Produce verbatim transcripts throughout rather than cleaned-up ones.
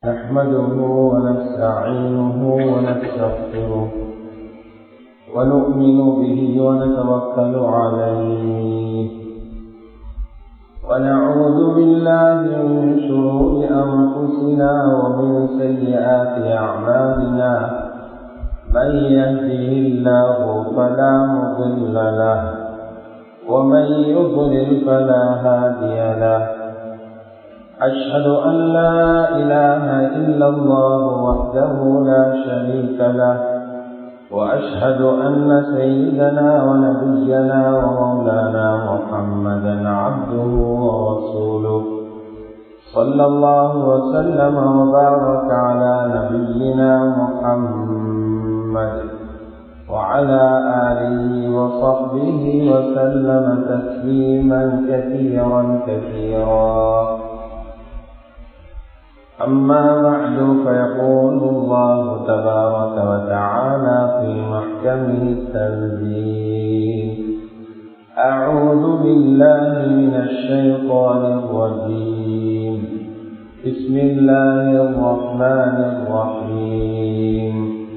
نحمده ونستعينه ونستغفره ونؤمن به ونتوكل عليه ونعوذ بالله من شرور أنفسنا ومن سيئات أعمالنا من يهده الله فلا مضل له ومن يضلل فلا هادي له أشهد أن لا إله إلا الله وحده لا شريك له وأشهد أن سيدنا ونبينا ومولانا محمدا عبده ورسوله صلى الله وسلم وبارك على نبينا محمد وعلى آله وصحبه وسلم تسليما كثيرا كثيرا. أما بعد فيقول الله تبارك وتعالى في محكمه التنزيل: أعوذ بالله من الشيطان الرجيم بسم الله الرحمن الرحيم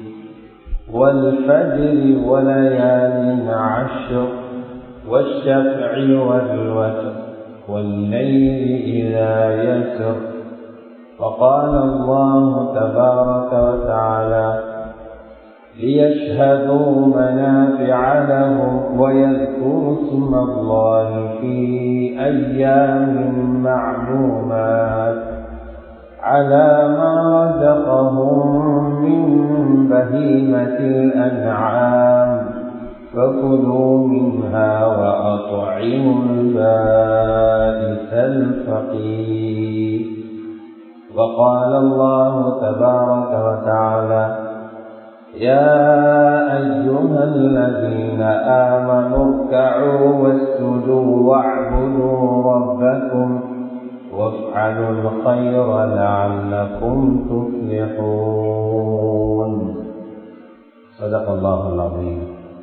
والفجر وليال عشر والشفع والوتر والليل إذا يسر. وقال الله تبارك وتعالى: ليشهدوا منافع لهم ويذكروا اسم الله في أيام معلومات على ما رزقهم من بهيمة الأنعام فكلوا منها وأطعموا البائس الفقير. وقال الله تبارك وتعالى: يا أيها الذين آمنوا اركعوا واسجدوا واعبدوا ربكم وافعلوا الخير لعلكم تفلحون. صدق الله العظيم.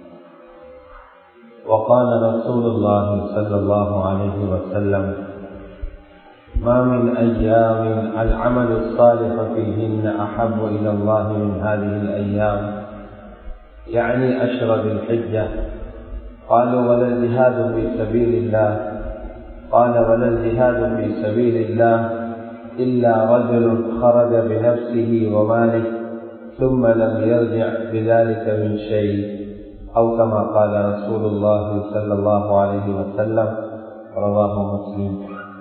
وقال رسول الله صلى الله عليه وسلم: ما من أيام العمل الصالح فيهن أحب إلى الله من هذه الأيام، يعني أشهر ذي الحجة. قالوا: ولا الجهاد في سبيل الله؟ قال: ولا الجهاد في سبيل الله إلا رجل خرج بنفسه وماله ثم لم يرجع بذلك من شيء، أو كما قال رسول الله صلى الله عليه وسلم. رواه مسلم.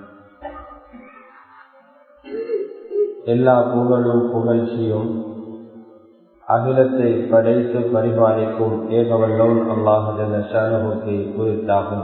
எல்லா புகழும் புகழ்ச்சியும் அகிலத்தை படைத்து பரிபாலிக்கும் ஏகவல்லோன் அல்லாஹ் ஜல்ல ஷானஹுக்கு உரித்தாகும்.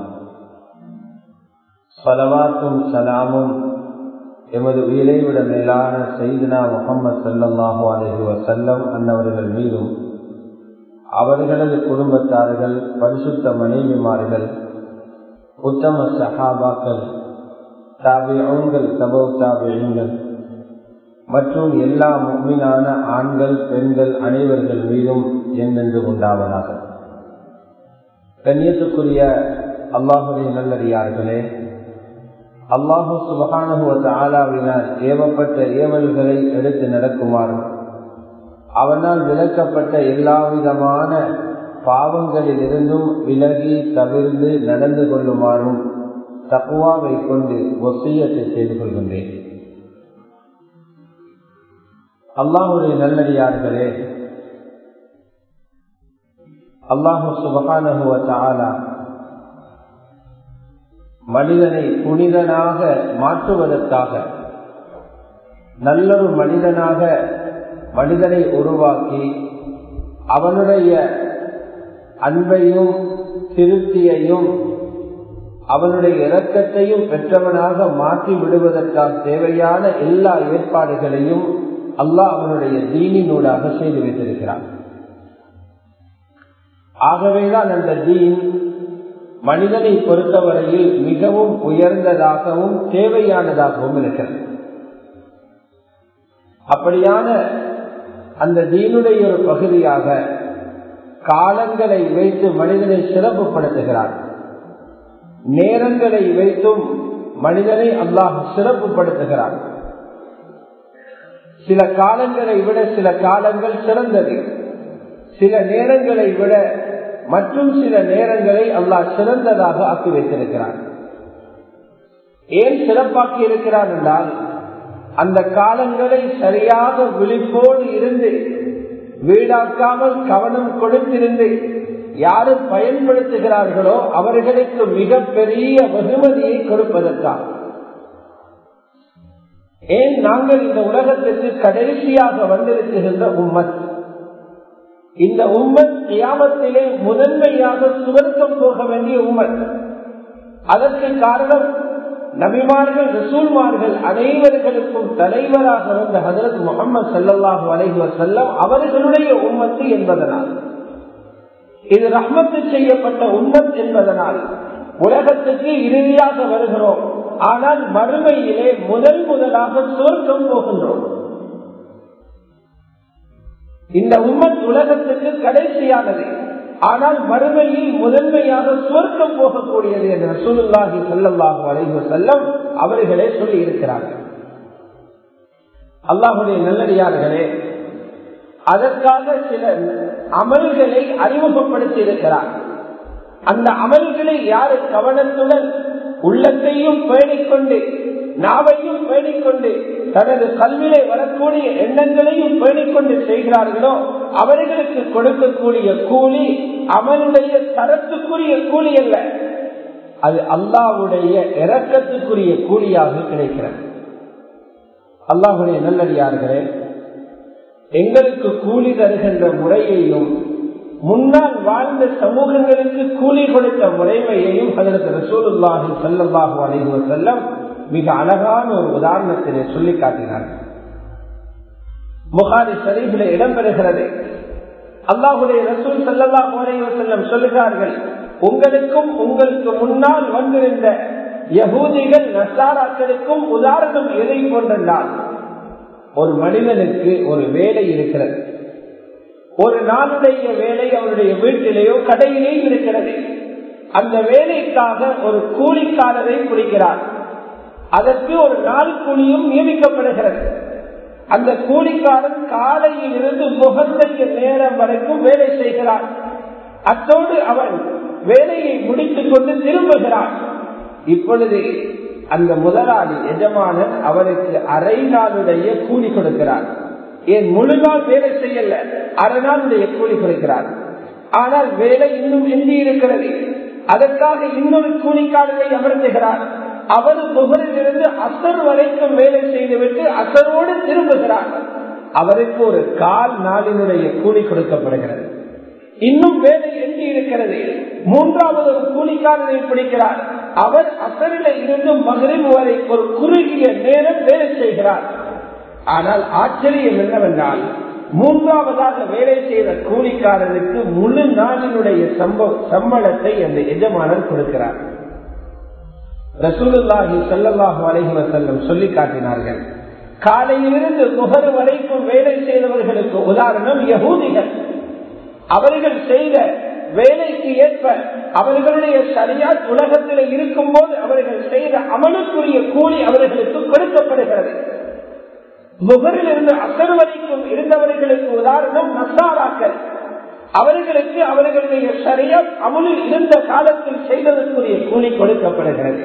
ஸலவாத்தும் சலாமும் எமது உயிரை விட மேலான சய்யிதுனா முஹம்மது ஸல்லல்லாஹு அலைஹி வஸல்லம் அன்னவர்கள் மீதும் அவர்களது குடும்பத்தார்கள், பரிசுத்த மனைவிமார்கள், உத்தம சஹாபாக்கள், தாபிஊன்கள், தபௌ தாபிஈன்கள் மற்றும் எல்லா முஃமினான ஆண்கள் பெண்கள் அனைவர்கள் மீதும் என்றென்று உண்டாவதாக. கண்ணியத்துக்குரிய அல்லாஹுடைய நல்லடியார்களே, அல்லாஹு சுப்ஹானஹு வ தஆலாவினால் ஏவப்பட்ட ஏவல்களை எடுத்து நடக்குமாறு, அவனால் விலக்கப்பட்ட எல்லா விதமான பாவங்களில் இருந்தும் விலகி தவிர்ந்து நடந்து கொள்ளுமாறும் தக்வாவை கொண்டு வசியத்தை செய்து கொள்கின்றேன். அல்லாஹுடைய நல்லடியார்களே, அல்லாஹு சுப்ஹானஹு வ தஆலா மனிதனை புனிதனாக மாற்றுவதற்காக, நல்லொரு மனிதனாக மனிதனை உருவாக்கி அவனுடைய அன்பையும் திருப்தியையும் அவனுடைய இரக்கத்தையும் பெற்றவனாக மாற்றி விடுவதற்காக தேவையான எல்லா ஏற்பாடுகளையும் அல்லாஹ் அவனுடைய தீனினூடாக செய்து வைத்திருக்கிறான். ஆகவேதான் அந்த தீன் மனிதனை பொறுத்தவரையில் மிகவும் உயர்ந்ததாகவும் தேவையானதாகவும் இருக்கிறது. அப்படியான அந்த தீனுடைய ஒரு பகுதியாக காலங்களை வைத்து மனிதனை சிறப்புப்படுத்துகிறார். நேரங்களை வைத்தும் மனிதனை அல்லாஹ் சிறப்புப்படுத்துகிறார். சில காலங்களை விட சில காலங்கள் சிறந்தது, சில நேரங்களை விட மற்றும் சில நேரங்களை அல்லாஹ் சிறந்ததாக ஆக்கி வைத்திருக்கிறார். ஏன் சிறப்பாக்கி இருக்கிறார் என்றால், அந்த காலங்களை சரியாக விழிப்போடு இருந்து வீடாக்காமல் கவனம் கொடுத்திருந்து யாரு பயன்படுத்துகிறார்களோ அவர்களுக்கு மிகப்பெரிய வெகுமதியை கொடுப்பதற்காக. ஏன் நாங்கள் இந்த உலகத்திற்கு கடைசியாக வந்திருக்கின்ற உம்மத், இந்த உம்மத் கியாமத்திலே முதன்மையாக சுவர்க்கம் போக வேண்டிய உம்மத். அதற்கு காரணம் நபிமார்கள் ரசூல்மார்கள் அனைவர்களுக்கும் தலைவராக வந்த ஹஜ்ரத் முஹம்மது ஸல்லல்லாஹு அலைஹி வஸல்லம் அவர்களுடைய உம்மத்து என்பதனால், இது ரஹ்மத்து செய்யப்பட்ட உம்மத் என்பதனால் உலகத்துக்கு இறுதியாக வருகிறோம். ஆனால் மறுமையிலே முதல் முதலாக சுவர்க்கம் போகின்றோம். இந்த உம்மத் உலகத்துக்கு கடைசியானது, ஆனால் மறுமையில் முதன்மையாக சுவர்க்கம் போகக்கூடியது என்று ரசூலுல்லாஹி ஸல்லல்லாஹு அலைஹி வஸல்லம் அவர்களே சொல்லி இருக்கிறார்கள். அல்லாஹ்வுடைய நல்லடியார்களே, அதற்காக சில அமல்களை அறிமுகப்படுத்தி இருக்கிறார். அந்த அமல்களை யாரு கவனத்துடன் உள்ளத்தையும் பேணிக்கொண்டு நாவையும் பேணிக்கொண்டு தனது கல்வியிலே வரக்கூடிய எண்ணங்களையும் பேணிக்கொண்டு செய்கிறார்களோ அவர்களுக்கு கொடுக்கக்கூடிய கூலி அமலுடைய தரத்துக்குரிய கூலி அல்ல, அது அல்லாஹ்வுடைய இரக்கத்துக்குரிய கூலியாக கிடைக்கிறது. அல்லாஹ்வுடைய நல்லடியார்களே, எங்களுக்கு கூலி தருகின்ற முறையையும் முன்னால் வாழ்ந்த சமூகங்களுக்கு கூலி கொடுத்த முறைமையையும் ஹஜ்ரத் ரசூலுல்லாஹி ஸல்லல்லாஹு அலைஹி வஸல்லம் மிக அழகான ஒரு உதாரணத்திலே சொல்லி காட்டினார்கள். புகாரி ஷரீஃபிலே இடம்பெறுகிறது, அல்லாஹ்வுடைய ரசூல் ஸல்லல்லாஹு அலைஹி வஸல்லம் சொல்லுகிறார்கள், உங்களுக்கும் உங்களுக்கு முன்னால் வந்திருந்த யஹூதிகள் நஸாராக்களுக்கும் உதாரணம் எதை போன்றென்றால், ஒரு மனிதனுக்கு ஒரு வேலை இருக்கிறது. ஒரு நாளுடைய வேலை அவருடைய வீட்டிலேயோ கடையிலேயோ இருக்கிறது. அந்த வேலைக்காக ஒரு கூலிக்காரரை பிடிக்கிறார். அதற்கு ஒரு நாள் கூலியும் நியமிக்கப்படுகிறது. அந்த கூலிக்காரன் காலையில் இருந்து முகந்தைய நேரம் வரைக்கும் வேலை செய்கிறார். அத்தோடு அவன் வேலையை முடித்துக் கொண்டு திரும்புகிறான். இப்பொழுது அந்த முதலாளி எஜமானன் அவருக்கு அரை நாளுடைய கூலி கொடுக்கிறார். ஏன் முழு நாள் வேலை செய்யல, அரை நாளுடைய கூலி கொடுக்கிறார். ஆனால் வேலை இன்னும் எஞ்சி இருக்கிறது. அதற்காக இன்னொரு கூலிக்காரரை அமர்த்துகிறார். அவர் புகழில் இருந்து அசர் வரைக்கும் வேலை செய்துவிட்டு அசரோடு திரும்புகிறார். அவருக்கு ஒரு கால் நாளினுடைய கூலி கொடுக்கப்படுகிறது. இன்னும் வேலை எஞ்சி இருக்கிறது. மூன்றாவது ஒரு கூலிக்காரரை பிடிக்கிறார். அவர் அசரில இருந்து மகரிப் வரை ஒரு குறுகிய நேரம் வேலை செய்கிறார். ஆனால் ஆச்சரியம் என்னவென்றால், மூன்றாவதாக வேலை செய்த கூலிக்காரருக்கு முழு நாளினுடைய சம்பளத்தை அந்த எஜமானர் கொடுக்கிறார். ரசூலுல்லாஹி ஸல்லல்லாஹு அலைஹி வஸல்லம் சொல்லி காட்டினார்கள், காலையிலிருந்து முகர் வரைக்கும் வேலை செய்தவர்களுக்கு உதாரணம் யஹூதிகள். அவர்கள் செய்த வேலைக்கு ஏற்ப அவர்களுடைய ஷரியத் உலகத்தில் இருக்கும் போது அவர்கள் செய்த அமலுக்குரிய கூலி அவர்களுக்கு கொடுக்கப்படுகிறது. முகரில் இருந்து அசர் வரைக்கும் இருந்தவர்களுக்கு உதாரணம் நஸாராக்கள். அவர்களுக்கு அவர்களுடைய ஷரியத் அமலில் இருந்த காலத்தில் செய்ததற்குரிய கூலி கொடுக்கப்படுகிறது.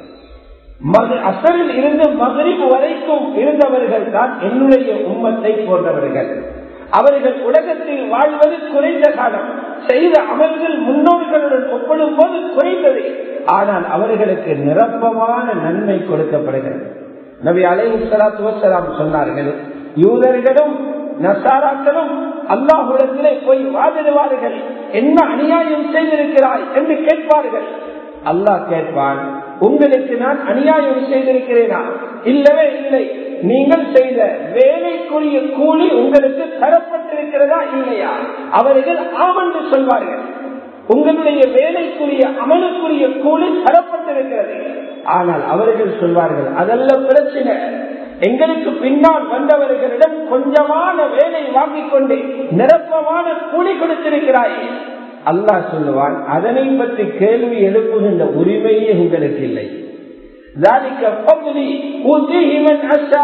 அசரில் இருந்து மகரிப் வரைக்கும் இருந்தவர்கள் தான் என்னுடைய உம்மத்தை போன்றவர்கள். அவர்கள் உலகத்தில் வாழ்வது குறைந்த காலம், செய்த அமல்கள் முன்னோர்களுடன் ஒப்பிடும் போது குறைந்தது. ஆனால் அவர்களுக்கு நிரப்பமான நன்மை கொடுக்கப்படுகிறது. நபி அலைஹிஸ்ஸலாத்து வஸ்ஸலாம் சொன்னார்கள், யூதர்களும் நஸாராக்களும் அல்லாஹ்விடத்திலே போய் வாதிடுவார்கள், என்ன அநியாயம் செய்திருக்கிறாய் என்று கேட்பார்கள். அல்லாஹ் கேட்பான், உங்களுக்கு நான் அநியாயம் செய்திருக்கிறேனா? இல்லவே இல்லை. நீங்கள் செய்த வேலைக்குரிய கூலி உங்களுக்கு தரப்பட்டிருக்கிறதா இல்லையா? அவர்கள் ஆமென்று சொல்வார்கள். உங்களுடைய வேலைக்குரிய அமலுக்குரிய கூலி தரப்பட்டிருக்கிறது. ஆனால் அவர்கள் சொல்வார்கள், அதல்ல பிரச்சனை, எங்களுக்கு பின்னால் வந்தவர்களிடம் கொஞ்சமான வேலை வாங்கிக் கொண்டு நிரப்பமான கூலி கொடுத்திருக்கிறாய். அல்லாஹ் சொல்லுவான், அதனை பற்றி கேள்வி எழுப்புகின்ற உரிமையே உங்களுக்கு இல்லை.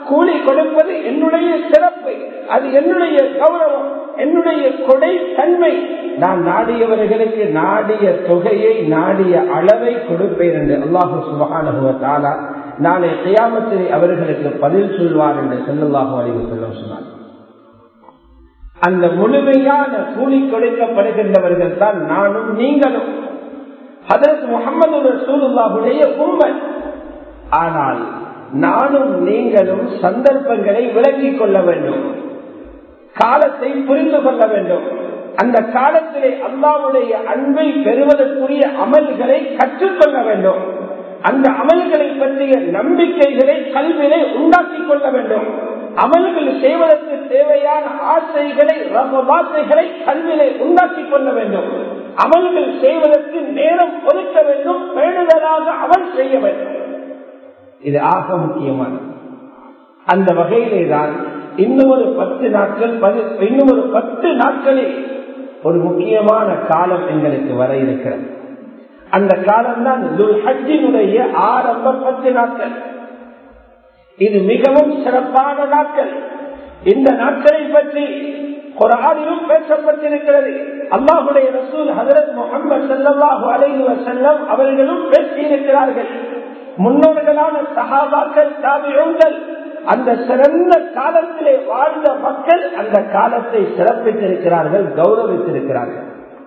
கூலி கொடுப்பது என்னுடைய சிறப்பு, அது என்னுடைய கௌரவம், என்னுடைய கொடை தன்மை. நான் நாடியவர்களுக்கு நாடிய தொகையை நாடிய அளவை கொடுப்பேன் என்று அல்லாஹு சுப்ஹானஹு வ தஆலா நாளை கியாமத்திலே அவர்களுக்கு பதில் சொல்வார் என்று ஸல்லல்லாஹு அலைஹி வஸல்லம் சொன்னார். அந்த முழுமையான கூலி கொடுக்கப்படுகின்றவர்கள் தான் நானும் நீங்களும். ஹஜ்ரத் முஹம்மது ரசூலுல்லாஹுடைய உம்மத். ஆனால் நானும் நீங்களும் சந்தர்ப்பங்களை விளங்கிக் கொள்ள வேண்டும், காலத்தை புரிந்து கொள்ள வேண்டும். அந்த காலத்திலே அல்லாஹ்வுடைய அன்பை பெறுவதற்குரிய அமல்களை கற்றுக்கொள்ள வேண்டும். அந்த அமல்களை பற்றிய நம்பிக்கைகளை கல்வியை உண்டாக்கிக் கொள்ள வேண்டும். அமல்கள் செய்வதற்கு தேவையான ஆசைகளை ரகபாசைகளை கல்வியை உண்டாக்கிக் கொள்ள வேண்டும். அமல்கள் செய்வதற்கு நேரம் ஒதுக்க வேண்டும், பேணுதலாக அமல் செய்ய வேண்டும். இது ஆக முக்கியமானது. அந்த வகையிலே தான் இன்னும் ஒரு பத்து நாட்கள் இன்னும் ஒரு பத்து நாட்களில் ஒரு முக்கியமான காலம் எங்களுக்கு வர இருக்கிறது. அந்த காலம் தான் துல் ஹஜ்ஜினுடைய ஆரம்ப பத்து நாட்கள். இது மிகவும் சிறப்பான நாட்கள். இந்த நாட்களை பற்றி குர்ஆனிலும் பேசப்பட்டிருக்கிறது. அல்லாஹ்வுடைய ரசூல் ஹஜ்ரத் முஹம்மது ஸல்லல்லாஹு அலைஹி வஸல்லம் அவர்களும் பேசியிருக்கிறார்கள். முன்னோர்களான சஹாபாக்கள், தாபிஊன்கள், அந்த சிறந்த காலத்திலே வாழ்ந்த மக்கள் அந்த காலத்தை சிறப்பித்திருக்கிறார்கள், கௌரவித்திருக்கிறார்கள்.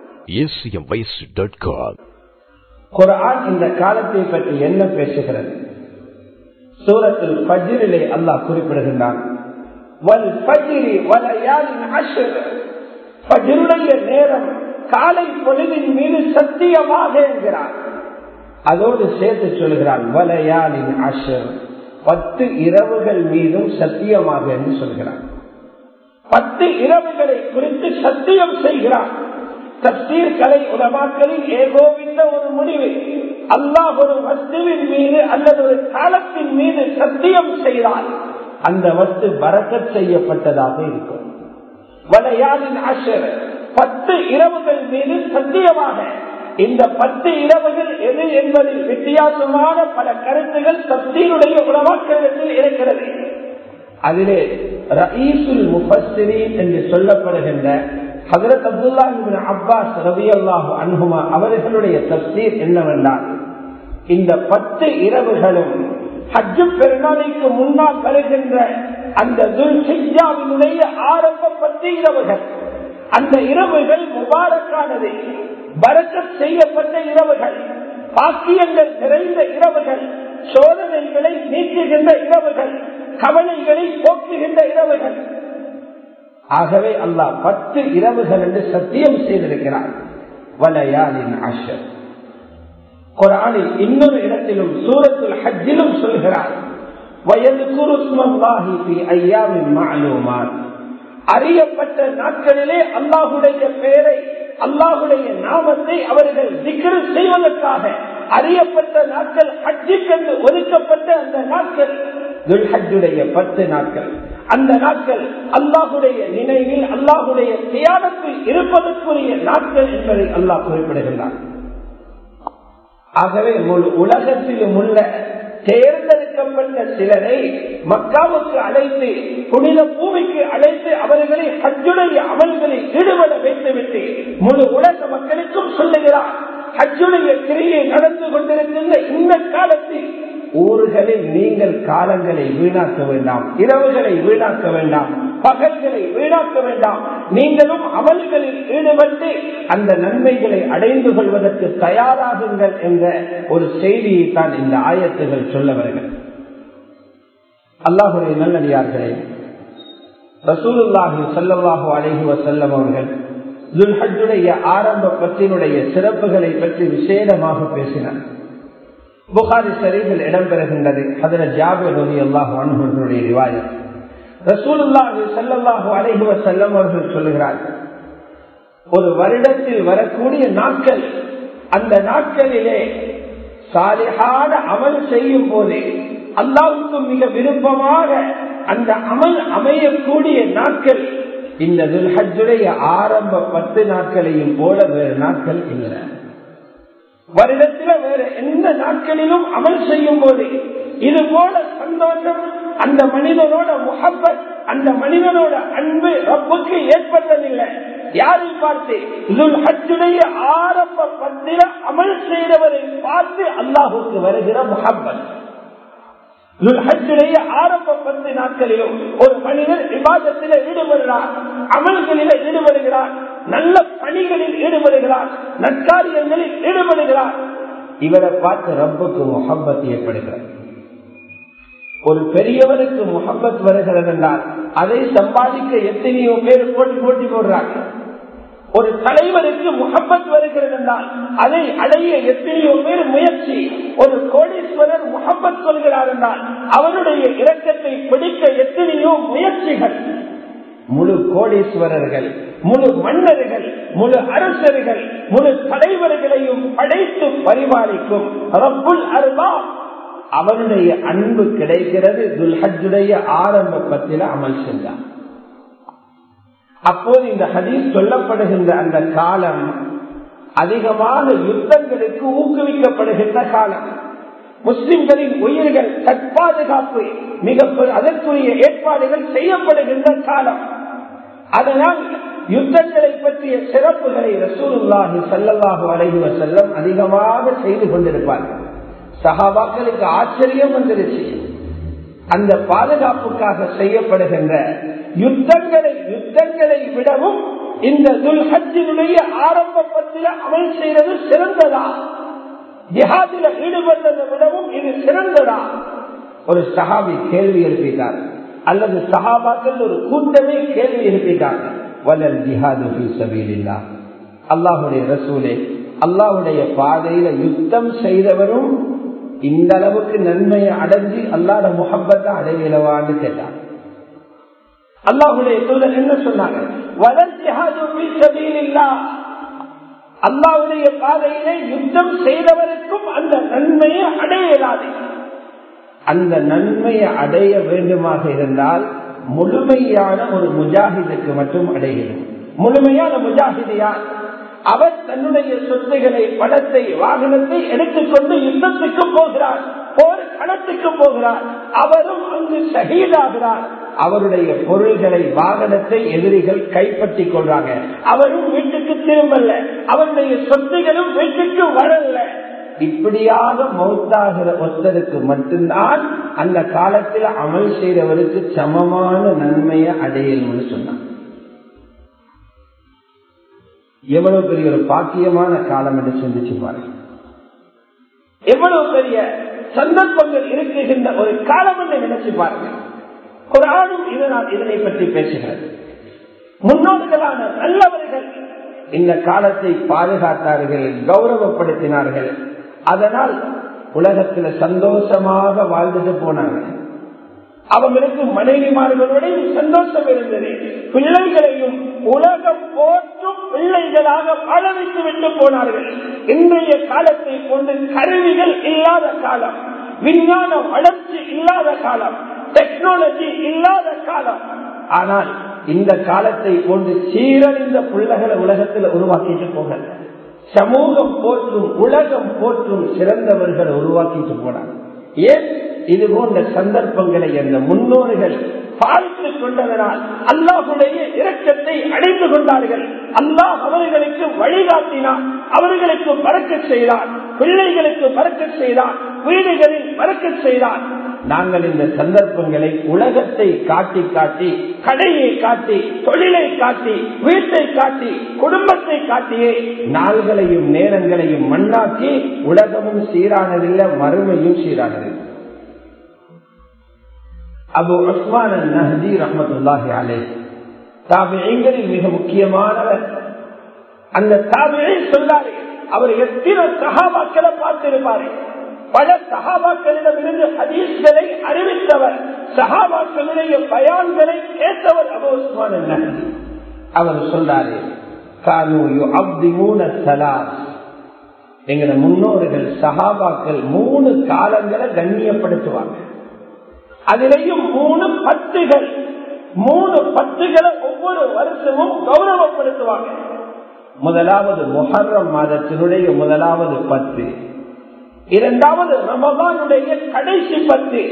குர்ஆன் இந்த காலத்தை பற்றி என்ன பேசுகிறது? சூரத்துல் ஃபஜ்ரிலே அல்லாஹ் குறிப்பிடுகின்றான், வல் ஃபஜ்ரி வலயாலின் அஷ்ர். ஃபஜ்ருடைய நேரம், காலை பொழுதின் மீது சத்தியமாக என்கிறார். அதோடு சேர்த்து சொல்கிறான் வலயாலின் அஷ்ர், பத்து இரவுகள் மீதும் சத்தியமாக என்று சொல்கிறான். பத்து இரவுகளை குறித்து சத்தியம் செய்கிறான். தஃசீர் கலை உலமாக்களின் ஏகோபித்த ஒரு முடிவு, அல்லாஹ் ஒரு வஸ்துவின் மீது அல்லது ஒரு காலத்தின் மீது சத்தியம் செய்தால் அந்த வஸ்து பரக்கத் செய்யப்பட்டதாக இருக்கும். வலயாலின் அஷ்ர், பத்து இரவுகள் மீது சத்தியமாக. இந்த பத்து இரவுகள் எது என்பதில் வித்தியாசமான பல கருத்துகள் தஃசீருடைய உலமாக்களிடத்தில் இருக்கிறது. அதிலே ரயீசுல் முஃபஸ்ஸிரீன் என்று சொல்லப்படுகின்ற ஹஜ்ரத் அப்துல்லாஹ் இப்னு அப்பாஸ் ரலியல்லாஹு அன்ஹுமா அவர்களுடைய தஃசீர் என்னவென்றால், இந்த பத்து இரவுகளும் ஹஜ் பெருநாளைக்கு முன்னால் வருகின்ற அந்த துல் ஹிஜ்ஜாவினுடைய ஆரம்ப பத்து இரவுகள். அந்த இரவுகள் முபாரக்கானது, பரக்கத் செய்யப்பட்ட இரவுகள், பாக்கியங்கள் நிறைந்த இரவுகள், சோதனைகளை நீக்குகின்ற இரவுகள், கவலைகளை போக்குகின்ற இரவுகள். ஆகவே அல்லாஹ் பத்து இரவுகள் என்று சத்தியம் செய்திருக்கிறார். வலயாலின் அஷ்ர். குர்ஆனில் இன்னொரு இடத்திலும் சூரத்துல் ஹஜ்ஜிலும் சொல்கிறார், வயذ்குரு ஸ்மல்லாஹி ஃபீ அய்யாமின் மஅலூமாத். அறியப்பட்ட நாட்களிலே அல்லாஹ்வுடைய பெயரை, அல்லாஹ்வுடைய நாமத்தை அவர்கள் திக்ர் செய்வதற்காக அறியப்பட்ட நாட்கள், ஹஜ்ஜுக்கென்று ஒதுக்கப்பட்ட அந்த நாட்கள் துல் ஹஜ்ஜுடைய பத்து நாட்கள். அந்த நாட்கள் அல்லாஹ்வுடைய நினைவில், அல்லாஹ்வுடைய தியானத்தில் இருப்பதற்குரிய நாட்கள் என்பதை அல்லாஹ் குறிப்பிடுகின்றார். ஆகவே முழு உலகத்திலும் உள்ள தேர்ந்தெடுக்கப்பட்ட சிலரை மக்காவுக்கு அழைத்து, புனித பூமிக்கு அழைத்து அவர்களை ஹஜ்ஜுடைய அமல்களில் ஈடுபட வைத்துவிட்டு முழு உலக மக்களுக்கும் சொல்லுகிறார், ஹஜ்ஜுடைய கிரியை நடந்து கொண்டிருக்கின்ற இந்த காலத்தில் ஊர்களில் நீங்கள் காலங்களை வீணாக்க வேண்டாம், இரவுகளை வீணாக்க வேண்டாம், பகல்களை வீணாக்க வேண்டாம். நீங்களும் அமல்களில் ஈடுபட்டு அந்த நன்மைகளை அடைந்து கொள்வதற்கு தயாராகுங்கள் என்ற ஒரு செய்தியை தான் இந்த ஆயத்துகள் சொல்ல வருகிறது. அல்லாஹ்வுடைய நல்லடியார்களே, ரசூலுல்லாஹி ஸல்லல்லாஹு அலைஹி வஸல்லம் அவர்கள் துல் ஹஜ்ஜுடைய ஆரம்ப பத்தினுடைய சிறப்புகளை பற்றி விசேடமாக பேசினார். புகாரி ஷரீஃபில் இடம்பெறுகின்றது. ஹஜ்ரத் ஜாபிர் ரலியல்லாஹு அன்ஹு அவர்களுடைய ரிவாயத். ரசூலுல்லாஹி ஸல்லல்லாஹு அலைஹி வஸல்லம் அவர்கள் சொல்கிறார்கள், ஒரு வருடத்தில் வரக்கூடிய நாட்கள், அந்த நாட்களிலே சாலிஹான அமல் செய்யும் போது அல்லாஹ்வுக்கு மிக விருப்பமாக அந்த அமல் அமையக்கூடிய நாட்கள் இந்த துல் ஹஜ்ஜுடைய ஆரம்ப பத்து நாட்களையும் போல வேறு நாட்கள் இல்லை. வருடத்தில் வேறு எந்த நாட்களிலும் அமல் செய்யும் போது இது போல சந்தோஷம், அந்த மனிதனோட முஹப்பத், அந்த மனிதனோட அன்பு ரப்புக்கு ஏற்பட்டதில்லை. யாரை பார்த்து? துல்ஹஜ்ஜுடைய ஆரம்ப பத்திர அமல் செய்தவரை பார்த்து அல்லாஹுக்கு வருகிற முஹப்பத். துல்ஹஜ்ஜுடைய ஆரம்ப பத்து நாட்களிலும் ஒரு மனிதர் இபாதத்தில் ஈடுபடுகிறார், அமல்களில் ஈடுபடுகிறார், நல்ல பணிகளில் ஈடுபடுகிறார், நற்காரியங்களில் ஈடுபடுகிறார். இவரை பார்த்து ரப்புக்கு முஹப்பத் ஏற்படுகிறது. ஒரு பெரியவருக்கு முஹப்பத் வருகிறது என்றால் அதை சம்பாதிக்க எத்தனையோ பேர் போட்டி போட்டி போடுறாங்க. ஒரு தலைவருக்கு முஹப்பத் வருகிறது என்றால் அதை அடைய எத்தனையோ பேர் முயற்சி. ஒரு கோடீஸ்வரர் முஹப்பத் சொல்கிறார் என்றால் அவருடைய இரக்கத்தை பிடிக்க எத்தனையோ முயற்சிகள். முழு கோடீஸ்வரர்கள், முழு மன்னர்கள், முழு அரசர்கள், முழு தலைவர்களையும் படைத்து பரிபாலிக்கும் ரப்புல் அர்பாப் அவனுடைய அன்பு கிடைக்கிறது துல்ஹஜ்ஜுடைய ஆரம்ப பத்தில அமல் செஞ்சார். அப்போது இந்த ஹதீஸ் சொல்லப்படுகின்ற அந்த காலம் அதிகமாக யுத்தங்களுக்கு ஊக்குவிக்கப்படுகின்ற காலம். முஸ்லிம்களின் உயிர்கள் தற்பாதுகாப்பு மிக அதற்குரிய ஏற்பாடுகள் செய்யப்படுகின்ற காலம். அதனால் யுத்தங்களை பற்றிய சிறப்புகளை ரசூலுல்லாஹி ஸல்லல்லாஹு அலைஹி வஸல்லம் அதிகமாக செய்து கொண்டிருப்பார்கள். சஹாபாக்களுக்கு ஆச்சரியம் வந்துருச்சு. அந்த பாதுகாப்புக்காக செய்யப்படுகின்ற யுத்தங்களை யுத்தங்களை விடவும் இந்த துல்ஹஜ்ஜினுடைய ஆரம்ப பத்தில அமல் செய்வது சிறந்ததா? ஜிஹாதில் ஈடுபட்டதை விடவும் இது சிறந்ததா? ஒரு சஹாபி கேள்வி எழுப்பிட்டார், அல்லது சஹாபாக்கள் ஒரு கூட்டமே கேள்வி எழுப்பிட்டாங்க. வலல் ஜிஹாது ஃபீ ஸபீலில்லாஹ், அல்லாஹ்வுடைய ரசூலே, அல்லாஹ்வுடைய பாதையில யுத்தம் செய்தவரும் இந்த அளவுக்கு நன்மையை அடைஞ்சு அல்லாஹ்வுடைய முஹப்பத்தை அடையலவான்னு கேட்டார். அல்லாஹ்வுடைய தூதர் என்ன சொன்னாங்க? வலல் ஜிஹாது ஃபீ ஸபீலில்லாஹ், அல்லாஹ்வுடைய பாதையிலே யுத்தம் செய்தவருக்கும் அந்த நன்மையை அடையலாது. அந்த நன்மையை அடைய வேண்டுமாக இருந்தால் முழுமையான ஒரு முஜாஹிதுக்கு மட்டும் அடைகிறது. முழுமையான முஜாஹிதியார் அவர் தன்னுடைய சொத்துக்களை, பணத்தை, வாகனத்தை எடுத்துக்கொண்டு யுத்தத்துக்கு போகிறார், போர் களத்துக்கு போகிறார். அவரும் அங்கு ஷஹீதாகிறார். அவருடைய பொருள்களை, வாகனத்தை எதிரிகள் கைப்பற்றிக் கொள்றாங்க. அவரும் வீட்டுக்கு திரும்பல, அவருடைய சொத்துகளும் வீட்டுக்கு வரல. இப்படியாக மௌத்தாகிற ஒருத்தருக்கு மட்டும்தான் அந்த காலத்தில் அமல் செய்தவருக்கு சமமான நன்மையை அடையணும்னு சொன்னார். எவ்வளவு பெரிய ஒரு பாக்கியமான காலம் என்று சிந்திச்சு பாருங்க. எவ்வளவு பெரிய சந்தர்ப்பங்கள் இருக்குகின்ற ஒரு காலம் என்று நினைச்சு பாருங்க. குர்ஆனும் இதனால் இதனை பற்றி பேசுகிறது. முன்னோர்களான நல்லவர்கள் இந்த காலத்தை பாதுகாத்தார்கள், கௌரவப்படுத்தினார்கள். அதனால் உலகத்துல சந்தோஷமாக வாழ்ந்துட்டு போனாங்க. அவங்களுக்கு மனைவிமார்களுடையும் சந்தோஷம் இருந்தது. பிள்ளைகளையும் உலகம் போற்றும் பிள்ளைகளாக வாழ வைத்து விட்டு போனார்கள். இன்றைய காலத்தை கொண்டு கருவிகள் இல்லாத காலம், விஞ்ஞான வளர்ச்சி இல்லாத காலம், டெக்னாலஜி இல்லாத காலம். ஆனால் இந்த காலத்தை கொண்டு சீரழிந்த பிள்ளைகளை உலகத்தில் உருவாக்கிட்டு போகல. சமூகம் போற்றும், உலகம் போற்றும் சிறந்தவர்களை உருவாக்கிட்டு போனார். ஏன்? இது போன்ற சந்தர்ப்பங்களை அந்த முன்னோர்கள் பார்த்துக் கொண்டதனால் அல்லாஹ்வுடைய இரக்கத்தை அடைந்து கொண்டார்கள். அல்லாஹ் அவர்களுக்கு வழிகாட்டினார், அவர்களுக்கு பறக்கச் செய்தார், பிள்ளைகளுக்கு பறக்கச் செய்தார், வீடுகளில் பறக்கச் செய்தார். நாங்கள் இந்த சந்தர்ப்பங்களை உலகத்தை காட்டி காட்டி, கடையை காட்டி, தொழிலை காட்டி, வீட்டை காட்டி, குடும்பத்தை காட்டியே நாள்களையும் நேரங்களையும் மண்ணாக்கி உலகமும் சீரானதில்லை, மறுமையும் சீரானது. அபு உஸ்மான் அன்-நஹ்தி ரஹ்மத்துல்லாஹி அலைஹி தாபிஈன்களில் மிக முக்கியமானவர். அந்த தாபிஈ சொன்னாரு, அவர் எத்தனை சஹாபாக்களை பார்த்திருப்பாரு. பல சஹாபாக்களிடம் இருந்து ஹதீஸ்களை அறிவித்தவர், சஹாபாக்களுடைய பயான்களை கேட்டவர் அபு உஸ்மான் அன்-நஹ்தி. அவர் சொல்றாரு, கானூ யுஅவ்திமூன ஸலாத், எங்கட முன்னோர்கள் சஹாபாக்கள் மூணு காலங்களை கண்ணியப்படுத்துவாங்க. அதிலேயும் மூணு பத்துகள், மூணு பத்துகளை ஒவ்வொரு வருஷமும் கௌரவப்படுத்துவாங்க. முதலாவது முஹர்ரம் மாதத்தினுடைய முதலாவது பத்து, இரண்டாவது ரமதானுடைய கடைசி பத்து,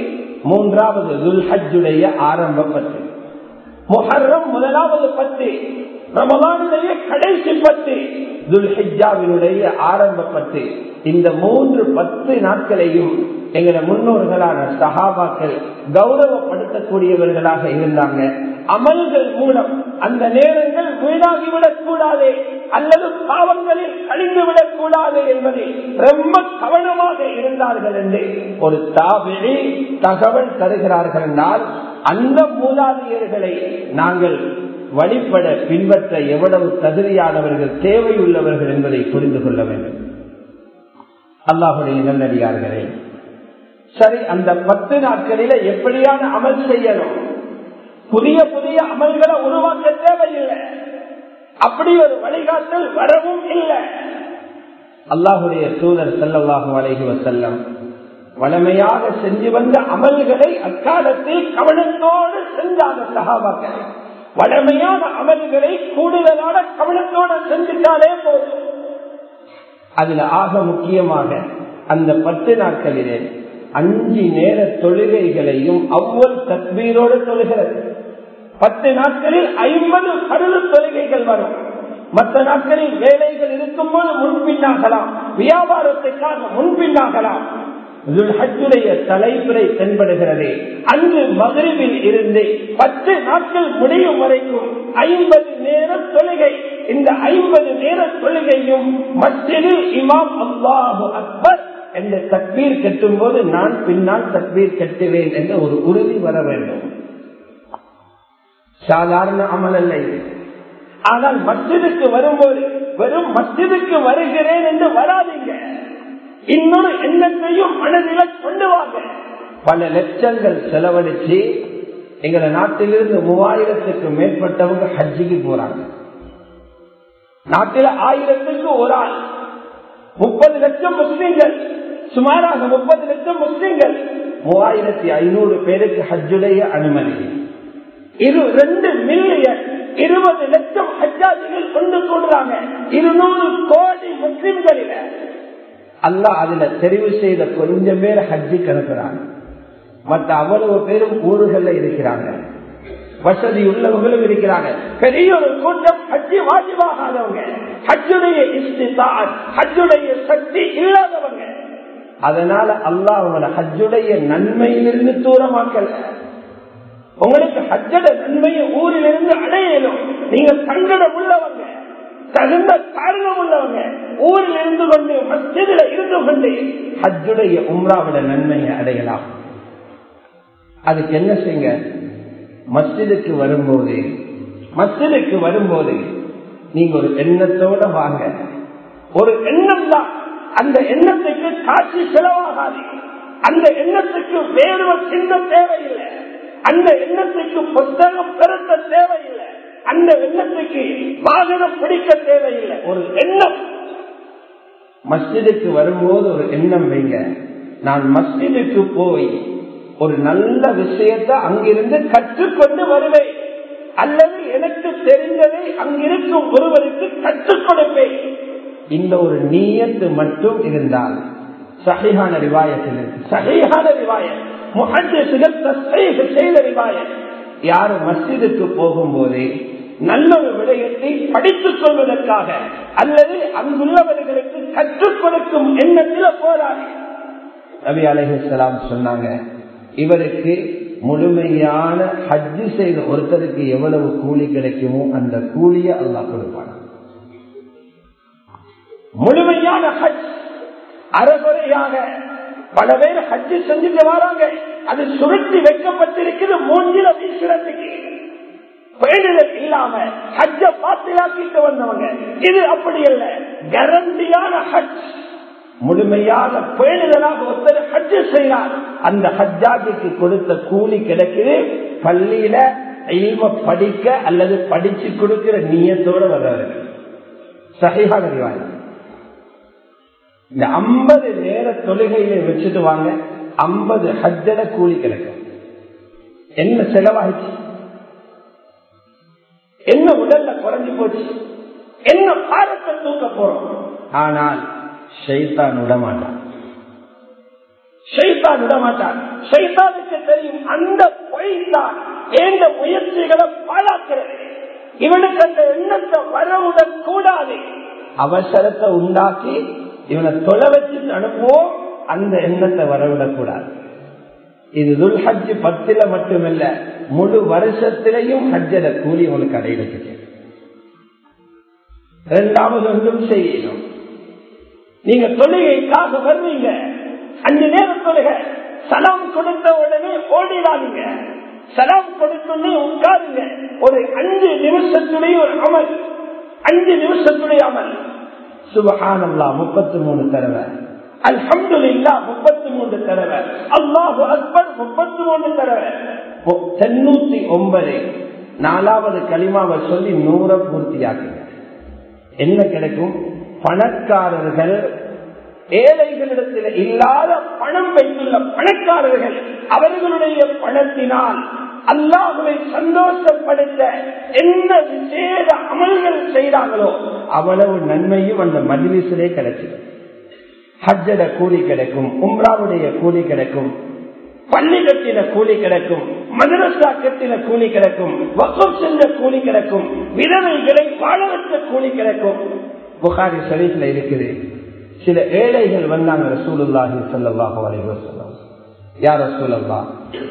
மூன்றாவது துல்ஹஜ்ஜுடைய ஆரம்ப பத்து, முஹர்ரம் முதலாவது பத்து, ரமலானுடைய கடைசி பத்து, துல்ஹிஜ்ஜாவினுடைய ஆரம்ப பத்து. இந்த மூன்று பத்து நாட்களையும் எங்கள முன்னோர்களான சஹாபாக்கள் கௌரவப்படுத்தக்கூடியவர்களாக இருந்தாங்க. அமல்கள் மூலம் அந்த நேரங்கள் வீணாகிவிடக் கூடாது அல்லது பாவங்களில் கழிந்துவிடக் கூடாது என்பதில் ரொம்ப கவனமாக இருந்தார்கள் என்று ஒரு தாபிஈ தகவல் தருகிறார்கள் என்றால் அந்த மூதாதையர்களை நாங்கள் வழிபட பின்பற்ற எவ்வளவு தகுதியானவர்கள், தேவையுள்ளவர்கள் என்பதை புரிந்து கொள்ள வேண்டும். அல்லாஹுடைய நல்லடியார்களே, சரி, அந்த பத்து நாட்களில எப்படியான அமல் செய்யணும்? புதிய புதிய அமல்களை உருவாக்க தேவையில்லை, அப்படி ஒரு வழிகாட்டல் வரவும் இல்லை. அல்லாஹுடைய தூதர் ஸல்லல்லாஹு அலைஹி வஸல்லம் வளமையாக செஞ்சு வந்த அமல்களை அக்காலத்தில் கவனத்தோடு செஞ்சாங்க சஹாபாக்கள். வளமையான அமல்களை கூடுதலான கவனத்தோடு செஞ்சுட்டாலே போதும். அதுல ஆக முக்கியமாக அந்த பத்து நாட்களிலே அஞ்சு நேர தொழுகைகளையும் அவ்வளவு தக்பீரோடு தொழுகிறது. பத்து நாட்களில் ஐம்பது பருள தொழுகைகள் வரும். மற்ற நாட்களில் வேலைகள் இருக்கும்போது முன்பின்னாகலாம், வியாபாரத்துக்காக முன்பின்னாகலாம். துல்ஹஜ்ஜுடைய தலைப்புரை தென்படுகிறது. அன்று மக்ரிபில் இருந்து பத்து நாட்கள் முடியும் வரைக்கும் ஐம்பது நேர தொழுகை. இந்த ஐம்பது நேர தொழுகையும் மஸ்ஜிதில் இமாம் அல்லாஹு அக்பர் என்ற தக்பீர் கட்டும் போது நான் பின்னால் தக்பீர் கட்டுவேன் என்ற ஒரு உறுதி வர வேண்டும். சாதாரண அமல் அல்ல இது. ஆனால் மஸ்ஜிதுக்கு வரும்போது வெறும் மஸ்ஜிதுக்கு வருகிறேன் என்று வராதீங்க, இன்னொரு எண்ணத்தையும் மனதில் கொண்டு வாங்க. பல லட்சங்கள் செலவழிச்சு எங்களை நாட்டிலிருந்து மூவாயிரத்துக்கு மேற்பட்டவங்க ஹஜ்ஜிக்கு போறாங்க. நாட்டில் ஆயிரத்துக்கு ஒரு ஆள், முப்பது லட்சம் முஸ்லிம்கள், சுமாராக முப்பது லட்சம் முஸ்லிம்கள், மூவாயிரத்தி ஐநூறு பேருக்கு ஹஜ்ஜுடைய அனுமதி. இது ரெண்டு மில்லியன் இருபது லட்சம் ஹஜ்ஜாஜிகள் கொண்டு கூடுறாங்க. இருநூறு கோடி முஸ்லிம்களில் அல்லாஹ் அதுல தெரிவு செய்த கொஞ்சம் பேர் ஹஜ்ஜுக்கு அனுப்புறாங்க. மற்ற அவ்வளவு பேரும் ஊர்கள்ல இருக்கிறாங்க, வசதி உள்ளவங்களும் இருக்கிறாங்க. பெரிய ஒரு கூட்டம் ஹஜ்ஜி வாஜிபாகாதவங்க, ஹஜ்ஜுடைய இஸ்திதாஅத், ஹஜ்ஜுடைய சக்தி இல்லாதவங்க. அதனால அல்லாஹ் அவங்கள ஹஜ்ஜுடைய நன்மையிலிருந்து தூரமாக்கல. உங்களுக்கு ஹஜ்ஜோட நன்மையை ஊரிலிருந்து அடையலும். நீங்க சங்கடம் உள்ளவங்க, தகுந்த காரணம் உள்ளவங்க, ஊரில் இருந்து கொண்டு மஸ்ஜிதில் இருந்து கொண்டு ஹஜ்ஜுடைய உம்ராவிட நன்மையை அடையலாம். அதுக்கு என்ன செய்யுங்க? மஸ்ஜிதுக்கு வரும்போது மஸ்ஜிதுக்கு வரும்போது நீங்க ஒரு எண்ணத்தோட வாங்க. ஒரு எண்ணம் தான், அந்த எண்ணத்துக்கு காட்சி செலவாகாது, அந்த எண்ணத்துக்கு வேறு சின்ன தேவையில்லை, அந்த எண்ணத்துக்கு புத்தகம் பெருத்த தேவையில்லை, அந்த எண்ணத்துக்கு வாகனம் பிடிக்க தேவையில்லை. ஒரு எண்ணம். மஸ்ஜிதுக்கு வரும்போது ஒரு எண்ணம் வைங்க, நான் மஸ்ஜிதுக்கு போய் ஒரு நல்ல விஷயத்தை அங்கிருந்து கற்றுக்கொண்டு வருவேன், அல்லது எனக்கு தெரிந்ததை அங்கிருக்கும் ஒருவருக்கு கற்றுக் கொடுப்பேன். இந்த ஒரு நீயத்து மட்டும் இருந்தால் சஹீஹான ரிவாயத்தில், சஹீஹான ரிவாயத், முஹத்திஸ்கள் தஸ்ஹீஹ் செய்த ரிவாயத், யார் மஸ்ஜிதுக்கு போகும்போது நல்ல ஒரு விடயத்தை படித்துக் கொள்வதற்காக அல்லது அங்குள்ளவர்களுக்கு கற்றுக் கொடுக்கும் எண்ணத்தில் போறாங்க. நபி அலைஹிஸ்ஸலாம் சொன்னாங்க, இவருக்கு முழுமையான ஹஜ்ஜு செய்த ஒருத்தருக்கு எவ்வளவு கூலி கிடைக்குமோ அந்த கூலியை அல்லாஹ் கொடுப்பான். முழுமையான ஹஜ், அறகுறையாக பல பேர் ஹஜ்ஜு செஞ்சுட்டு வராங்க, அது சுருட்டி வைக்கப்பட்டிருக்கிறது மூஞ்சில வீசுறதுக்கு, பேணுதல் இல்லாம ஹஜ்ஜ பாத்திலாக்கிட்டு வந்தவங்க. இது அப்படி அல்ல, கேரண்டியான ஹஜ். முழுமையாக பேணுதலாக ஒருத்தர் ஹஜ்ஜு செய்யறார், அந்த ஹஜ்ஜாஜுக்கு கொடுத்த கூலி கிடைக்குது. பள்ளியில இல்ம படிக்க அல்லது படிச்சு கொடுக்கிற நியத்தோட வர்றாரு. சஹீஹான ரிவாயத். இந்த ஐம்பது நேர தொழுகையில வச்சுட்டு வாங்க, ஐம்பது ஹஜ்ஜட கூலி கிடைக்கும். என்ன செலவாயிச்சு, என்ன உடல்ல குறைஞ்சு போச்சு, என்ன பாரத்தை தூக்க போறோம். ஆனால் ஷைத்தான் விடமாட்டான். ஷைத்தான் விட மாட்டான். ஷைத்தானுக்கு தெரியும் அந்த பொய்தான் எந்த முயற்சிகளை பாழாக்கிறது. இவனுக்கு அந்த எண்ணத்தை வரவுடன் கூடாது. அவசரத்தை உண்டாக்கி இவனை தொலை வச்சு அனுப்புவோம், அந்த எண்ணத்தை வரவிடக் கூடாது. இது துல் ஹஜ் பத்துல மட்டுமல்ல, முழு வருஷத்திலையும் ஹஜ்ஜல கூலி உங்களுக்கு அடையிறதுக்கு. இரண்டாவது ஒன்றும் செய்யணும். நீங்க தொழுகைக்காக வருவீங்க, அஞ்சு நேரம் தொழுக, சலாம் கொடுத்த உடனே ஓடிடாதீங்க. சலாம் கொடுத்தோடனே உட்காருங்க. ஒரு அஞ்சு நிமிஷத்துடைய ஒரு அமல், அஞ்சு நிமிஷத்துடைய அமல். சுப்ஹானல்லாஹ் முப்பத்தி மூணு தடவை, அல்ஹம்துலில்லாஹ் முப்பத்தி மூன்று தடவை, அல்லாஹு அக்பர் முப்பத்தி மூன்று தடவை, தொண்ணூத்தி ஒன்பது நாலாவது கலிமாவை சொல்லி நூற பூர்த்தியாக்குங்க. என்ன கிடைக்கும்? பணக்காரர்கள் ஏழைகளிடத்தில் இல்லாத பணம் வைத்துள்ள பணக்காரர்கள் அவர்களுடைய பணத்தினால் அல்லாஹ்வை சந்தோஷப்படுத்த என்ன விசேட அமல்கள் செய்தாங்களோ அவ்வளவு நன்மையும் அந்த மஜ்லிஸிலே கிடைச்சிடும். ஹஜ்ஜட கூலி கிடைக்கும், உம்ராவுடைய கூலி கிடைக்கும், பள்ளி கட்டின கூலி கிடைக்கும், மதரசா கட்டின கூலி கிடைக்கும், வக்ஃப் செஞ்ச கூலி கிடைக்கும், விதவைகளை வாழ வச்ச கூலி கிடைக்கும். புகாரி ஷரீஃப்ல இருக்குது, சில ஏழைகள் வந்தாங்க ரசூலுல்லாஹி ஸல்லல்லாஹு அலைஹி வஸல்லம், யா ரசூலல்லாஹ்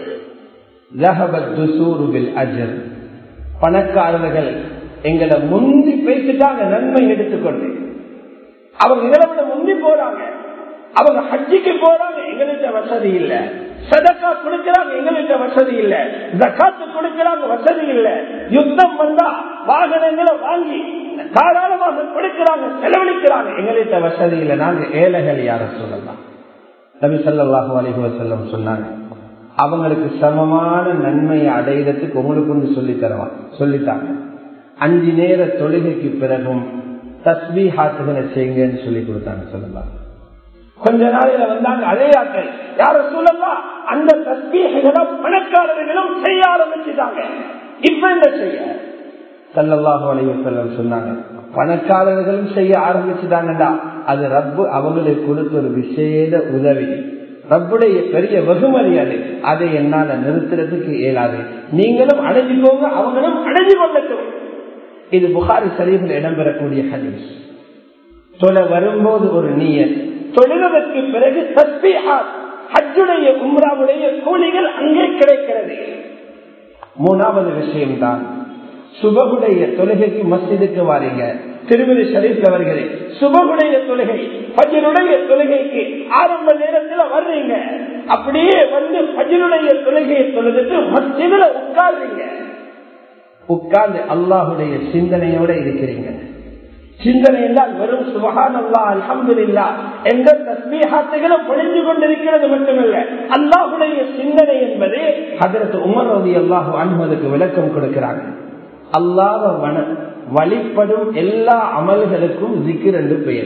ذهبت دثور بالاجر, பணக்காரர்கள் எங்களை முந்தி பேசிட்டாங்க நன்மை எடுத்துக்கொண்டு. அவங்க இதை விட முந்தி போறாங்க, அவங்க ஹஜ்ஜிக்கு போறாங்க, எங்கள்கிட்ட வசதி இல்ல. சதக்கா கொடுக்கிறாங்க, எங்கள்கிட்ட வசதி இல்ல. ஜகாத்து கொடுக்கிறாங்க, வசதி இல்ல. யுத்தம் வந்தா வாகனங்களை வாங்கி தாராளமாக கொடுக்கிறாங்க, செலவழிக்கிறாங்க, எங்கள்கிட்ட வசதி இல்ல. நாங்க ஏழைகள், யார சொல்லலாம். நபி ஸல்லல்லாஹு அலைஹி வஸல்லம் சொன்னாங்க, அவங்களுக்கு சமமான நன்மையை அடையிறதுக்கு உங்களுக்கு ஒன்று சொல்லி தருவாங்க, சொல்லித்தாங்க. அஞ்சு நேர தொழுகைக்கு பிறகும் தஸ்பீஹாத்துகளை செய்யுங்கன்னு சொல்லி கொடுத்தாங்க. சொல்லலாம் கொஞ்ச நாளையில வந்தாங்க அதே ஆட்கள், யார சொல்லலாம் அந்த தஸ்பீஹ்களை பணக்காரர்களும் செய்ய ஆரம்பிச்சுட்டாங்க. இப்ப என்ன செய்ய? ஸல்லல்லாஹு அலைஹி வஸல்லம் சொன்னாங்க, பணக்காரர்களும் செய்ய ஆரம்பிச்சுட்டாங்கடா, அது ரப்பு அவங்களுக்கு கொடுத்த ஒரு விசேட உதவி, ரப்புடைய பெரிய வெகுமதி அது. அதை என்னால நிறுத்துறதுக்கு இயலாது. நீங்களும் அடைஞ்சுக்கோங்க, அவங்களும் அடைஞ்சு கொள்ளட்டும். இது புகாரி ஷரீஃபில் இடம்பெறக்கூடிய ஹதீஸ். தொழ வரும்போது ஒரு நியத், தொழுவதற்கு பிறகு தஸ்பீஹாத், ஹஜ்ஜுடைய உம்ராவுடைய கூலிகள் அங்கே கிடைக்கிறது. மூணாவது விஷயம்தான், சுபகுடைய தொழுகைக்கு மஸ்ஜிதுக்கு வாரீங்க. திருமதி ஷரீஃப் அவர்களே, சுபகுடைய தொழுகை, ஃபஜ்ருடைய தொழுகைக்கு ஆரம்ப நேரத்தில் வர்றீங்க, அப்படியே வந்து ஃபஜ்ருடைய தொழுகையை தொழுதுட்டு மஸ்ஜிதுல உட்கார்றீங்க. உட்கார்ந்து அல்லாஹுடைய சிந்தனையோட இருக்கிறீங்க. சிந்தனை என்றால் வெறும் சுப்ஹானல்லாஹ் அல்ஹம்துலில்லாஹ் என்ற தஸ்பீஹாத்துகளும் பொழிந்து கொண்டிருக்கிறது மட்டுமல்ல, அல்லாஹுடைய சிந்தனை என்பது ஹஜ்ரத் உமர் ரலியல்லாஹு அன்ஹு அதுக்கு விளக்கம் கொடுக்கிறாங்க. அல்லாஹ்வை வழிபடும் எல்லா அமல்களுக்கும் ஜிக்ர் என்று பெயர்.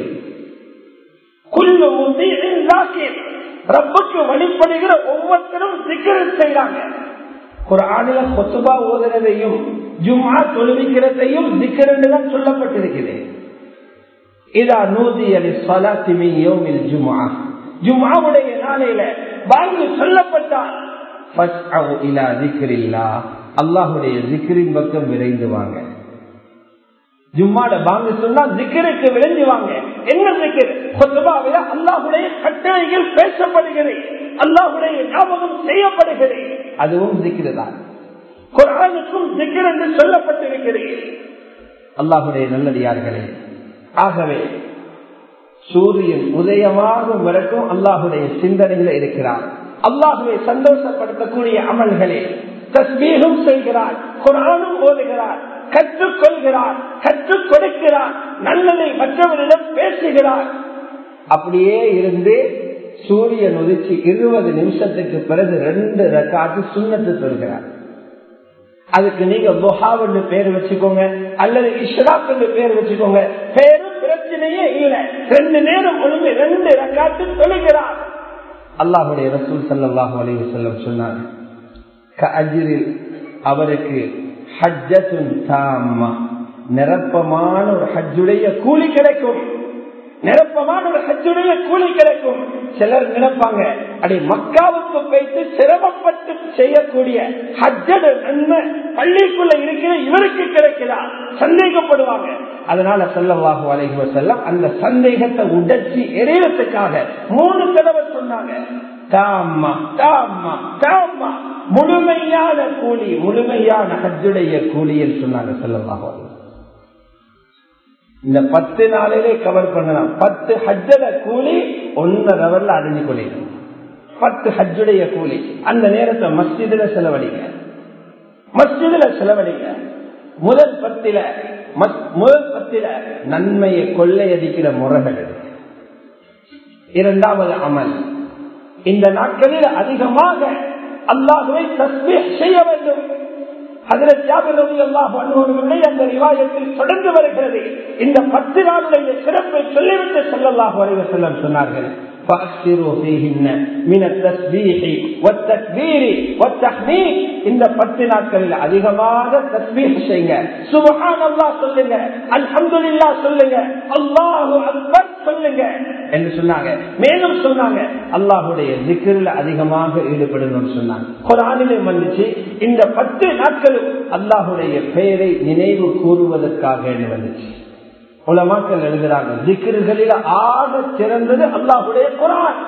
குல்லு முத்தீஇன் ஸாகிர், ரப்புக்கு வழிபடுகிற ஒவ்வொருத்தரும் ஜிக்ர் செய்றாங்க. குர்ஆனில குத்பா ஓதுறதையும் ஜும்ஆ தொழுவிக்கிறதையும் ஜிக்ர் என்று தான் சொல்லப்பட்டிருக்கிறது. இதா நூதிய லிஸ்ஸலாத்தி மின் யௌமில் ஜும்ஆ, ஜும்ஆவுடைய நாளையில பாங்கு சொல்லப்பட்டால் ஃபஸ்அவு இலா ஸிக்ரில்லாஹ், அல்லாஹ்வுடைய ஜிக்ரின் பக்கம் விரைந்து வாங்க. ஜும்மாட பாங்கு சொன்னா ஜிக்ருக்கு விரைந்து வாங்க. என்ன ஜிக்ர்? குத்பாவில அல்லாஹ்வுடைய கட்டளைகள் பேசப்படுகிறது, அல்லாஹ்வுடைய ஞாபகம் செய்யப்படுகிறது, அதுவும் ஜிக்ர் தான். குர்ஆனுக்கும் ஜிக்ர் என்று சொல்லப்பட்டிருக்கிறது. அல்லாஹ்வுடைய நல்லடியார்களே, ஆகவே சூரியன் உதயமாகும் வரைக்கும் அல்லாஹ்வுடைய சிந்தனையில இருக்கிறார். அல்லாஹ்வை சந்தோஷப்படுத்தக்கூடிய அமல்களே தஸ்பீஹும் செய்கிறார், குர்ஆனும் ஓதுகிறார், கற்றுக்கொள்கிறார், கற்றுக் கொடுக்கிறார், நல்லதை மற்றவரிடம் பேசுகிறார். அப்படியே இருந்து சூரியன் உதிச்சு இருபது நிமிஷத்துக்கு பிறகு ரெண்டு ரக்காத்து சுன்னத்து சொல்கிறார். அதுக்கு நீங்க துஹாவுன்னு பேர் வச்சுக்கோங்க அல்லது இஷ்ராக்னு பேர் வச்சுக்கோங்க, பேரும் பிரச்சனையே இல்லை. ரெண்டு நேரம் ஒழுங்கு ரெண்டு ரக்காத்து சொல்கிறார். அல்லாஹ்வுடைய ரசூல் ஸல்லல்லாஹு அலைஹி வஸல்லம் சொன்னார், கஅஜ்ரில், அவருக்கு ஹஜ்ஜத்துன் தாம்மா, நிரப்பமான ஒரு ஹஜ்ஜுடைய கூலி கிடைக்கும். நிரப்பமான ஒரு ஹஜ்ஜுடைய கூலி கிடைக்கும். சிலர் நினைப்பாங்க அடி மக்காவுக்கு போயிட்டு சிரமப்பட்டு செய்யக்கூடிய ஹஜ்ஜோட நன்மை பள்ளிக்குள்ள இருக்கிற இவருக்கு கிடைக்குதா சந்தேகப்படுவாங்க. அதனால ஸல்லல்லாஹு அலைஹி வஸல்லம் அந்த சந்தேகத்தை உடைச்சி எரியறதுக்காக மூணு தடவை சொன்னாங்க, தாம்மா தாம்மா தாம்மா, முழுமையான கூலி, முழுமையான ஹஜ்ஜுடைய கூலியில் சொன்னாங்க ஸல்லல்லாஹு அலைஹி வஸல்லம். இந்த பத்து நாளிலே கவர் பண்ணலாம். பத்து ஹஜ்ஜட கூலி ஒன்னரை ஹவர்ல அடைஞ்சு கொள்ளிடும். பத்து ஹஜ்ஜுடைய கூலி அந்த நேரத்தை மஸ்ஜிதுல செலவழிங்க, மஸ்ஜிதுல செலவழிங்க. முதல் பத்தில முதல் பத்தில நன்மையை கொள்ளையடிக்கிற முறைகள். இரண்டாவது அமல், இந்த நாட்களில் அதிகமாக அல்லாஹ்வை தஸ்பீஹ் செய்ய வேண்டும். ஹஜ்ரத் ஜாபிர் ரலியல்லாஹு அன்ஹு அவர்களுடைய அந்த ரிவாயத்தில் தொடர்ந்து வருகிறது. இந்த பத்து நாளுடைய சிறப்பை சொல்லிவிட்டு ஸல்லல்லாஹு அலைஹி வஸல்லம் சொன்னார்கள், فَأَكْثِرُوا فِيهِنَّ مِنَ التَّسْبِيحِ وَالتَّكْبِيرِ وَالتَّحْمِيدِ. இந்த பத்து நாட்களில் அதிகமாக தஸ்பீஹ் செய்யுங்க, சுப்ஹானல்லாஹ் சொல்லுங்க, அல்ஹம்துலில்லாஹ் சொல்லுங்க, அல்லாஹு அக்பர் சொல்லுங்க என்று சொன்னாங்க. மேலும் சொன்னாங்க அல்லாஹ்வுடைய zikr-ல அதிகமாக ஈடுபடணும்னு சொன்னாங்க. குர்ஆனிலே வந்துச்சு இந்த பத்து நாட்களும் அல்லாஹ்வுடைய பெயரை நினைவு கூறுவதற்காக வந்துச்சு. உலமாக்கள் எழுதுறாங்க zikr-களில் ஆக சிறந்தது அல்லாஹ்வுடைய குர்ஆன்.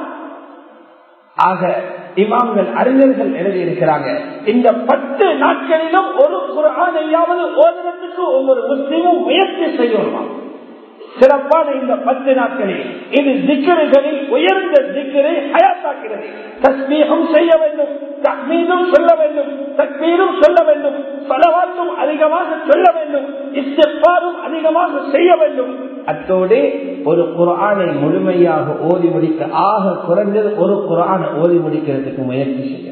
ஆக இமாம்கள் அறிஞர்கள் எழுதி இருக்கிறாங்க இந்த பத்து நாட்களிலும் ஒரு குர்ஆனையாவது ஓதுவதற்கு ஒவ்வொரு முஸ்லிமும் முயற்சி செய்யணும். சிறப்பான இந்த பத்து நாட்களில் இது zikr-களில் உயர்ந்த zikr-ஐ ஹயாத்தாக்கிறது. தஸ்பீஹும் செய்ய வேண்டும், தஹ்மீதும் சொல்ல வேண்டும், தக்பீரும் சொல்ல வேண்டும், ஸலவாத்தும் அதிகமாக சொல்ல வேண்டும், இஸ்திக்பாரும் அதிகமாக செய்ய வேண்டும். அத்தோடு ஒரு குர்ஆனை முழுமையாக ஓதி முடிக்க ஆக குறைந்தது ஒரு குர்ஆனை ஓதி முடிக்கிறதுக்கு முயற்சி செய்ய.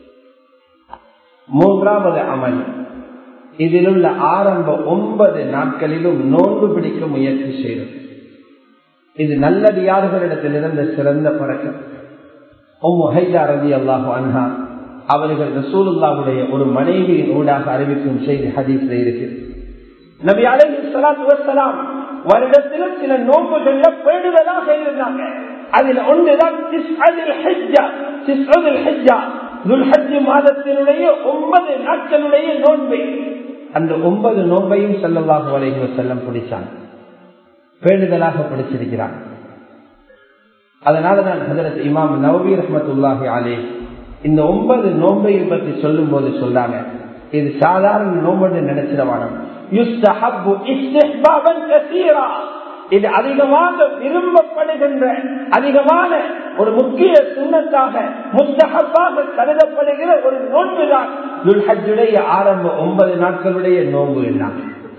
மூன்றாவது அமல், இதில் உள்ள ஆரம்ப ஒன்பது நாட்களிலும் நோன்பு பிடிக்க முயற்சி செய்யும். இது நல்லடியார்களிடத்திலிருந்த சிறந்த பழக்கம். உம்மு ஹைதா ரலியல்லாஹு அன்ஹா அவர்கள் ரசூலுல்லாஹ்வுடைய ஒரு மனைவியின் ஊடாக அறிவிக்கும் செய்தி ஹதீஸ்ல இருக்கிறது. நபி அலைஹிஸ்ஸலாத்து வஸ்ஸலாம் வருடத்தில் சில நோன்புகள்ல பேணுதலாக இருந்தாங்க. அதில் ஒன்றுதான் திஸ்அல் ஹிஜ்ஜா. திஸ்அல் ஹிஜ்ஜா துல்ஹஜ் மாதத்தினுடைய ஒன்பது நாட்களுடைய நோன்பை, அந்த ஒன்பது நோன்பையும் ஸல்லல்லாஹு அலைஹி வஸல்லம் பிடிச்சாங்க, பேணுதலாக பிடிச்சிருக்கிறாங்க. அதனாலதான் ஹஜ்ரத் இமாம் நவவி ரஹ்மத்துல்லாஹி அலைஹி இந்த ஒன்பது நோன்பையை பற்றி சொல்லும் போது சொல்றாங்க, இது சாதாரண நோன்பு நினைச்சிடவான யுஸ்தஹப்பு இஸ்திஹ்பாபன் கஸீரா, இது அதிகமாக விரும்பப்படுகின்ற அதிகமான ஒரு முக்கிய சுன்னத்தாக முஸ்தஹப்பாக கருதப்படுகிற ஒரு நோன்புதான் துல்ஹஜ்ஜுடைய ஆரம்ப ஒன்பது நாட்களுடைய நோன்பு. எல்லாம்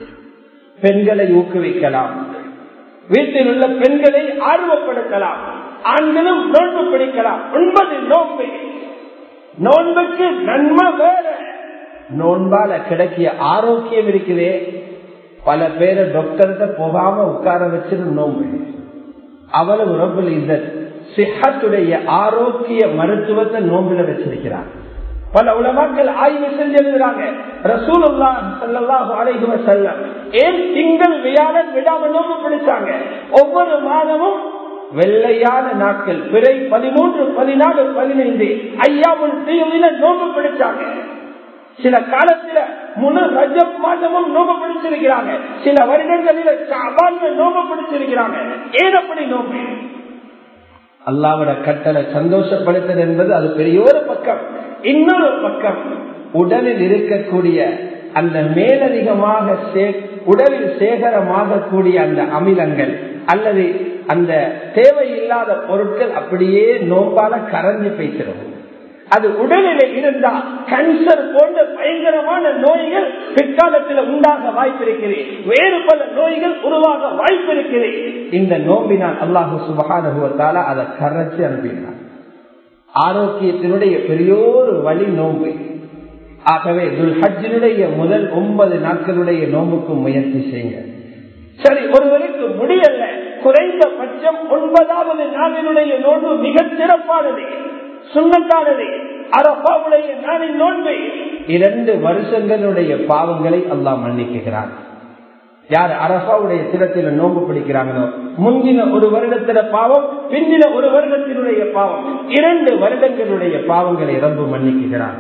பெண்களை ஊக்குவிக்கலாம், வீட்டில் உள்ள பெண்களை ஆர்வப்படுத்தலாம், ஆண்களும் நோன்பு பிடிக்கலாம். ஒன்பது நோன்பு, நோன்புக்கு நன்மை வேற, நோன்பால கிடைக்கிய ஆரோக்கியம் இருக்குதே. பல பேரை டாக்டர்கிட்ட போகாம உட்கார வச்சிரு நோன்பு. அவ்வளவு ரப்புல் இஸ்ஸத் சிஹத்துடைய ஆரோக்கிய மருத்துவத்தை நோன்புல வச்சிருக்கிறார். பல உலமாக்கள் ஆய்வு செஞ்சிருக்கிறாங்க. ரசூலுல்லாஹ் ஸல்லல்லாஹு அலைஹி வஸல்லம் ஏன் திங்கள் வியாழன் விடாம நோன்பு பிடிச்சாங்க? ஒவ்வொரு மாதமும் வெள்ளையான நாட்கள் பிறை பதிமூன்று பதினாலு பதினைந்து ஐயாமுல் தீவிர நோன்பு பிடிச்சாங்க. சில காலத்துல முழு ரஜப் மாதமும் நோன்பு பிடிச்சிருக்கிறாங்க. சில வருடங்களில் ஷஅபான்ல நோன்பு பிடிச்சிருக்கிறாங்க. ஏன் அப்படி நோன்பு? அல்லாஹ்வுடைய கட்டளை சந்தோஷப்படுத்தல் என்பது அது பெரிய ஒரு பக்கம். இன்னொரு பக்கம் உடலில் இருக்கக்கூடிய அந்த மேலதிகமாக உடலில் சேகரமாக கூடிய அந்த அமிலங்கள் அல்லது அந்த தேவையில்லாத பொருட்கள் அப்படியே நோம்பால கரைஞ்சு பேசிடும். அது உடலில் இருந்தா கேன்சர் போன்ற பயங்கரமான நோய்கள் பிற்காலத்தில் உண்டாக வாய்ப்பிருக்கிறது. வேறு பல நோய்கள் உருவாக வாய்ப்பிருக்கிறது. இந்த நோம்பினால் அல்லாஹ் சுப்ஹானஹு வ தஆலா அதை கரைச்சு அனுப்பினார். ஆரோக்கியத்தினுடைய பெரியோரு வழி நோன்பு. ஆகவே துல்ஹஜ்ஜினுடைய முதல் ஒன்பது நாட்களுடைய நோம்புக்கு முயற்சி செய்யுங்க. சரி, ஒருவருக்கு முடியல, குறைந்தபட்சம் ஒன்பதாவது நாளினுடைய நோன்பு மிக சிறப்பானது, சுன்னத்தானது. அரபாவுடைய நாளின் நோன்பு இரண்டு வருஷங்களுடைய பாவங்களை அல்லாஹ் மன்னிக்கிறார். யார் அரபாவுடைய தினத்தில நோன்பு பிடிக்கிறாங்களோ முந்தின ஒரு வருடத்தில பாவம், பிந்தின ஒரு வருடத்தினுடைய பாவம், இரண்டு வருடங்களுடைய பாவங்களை ரப்பு மன்னிக்கிறார்.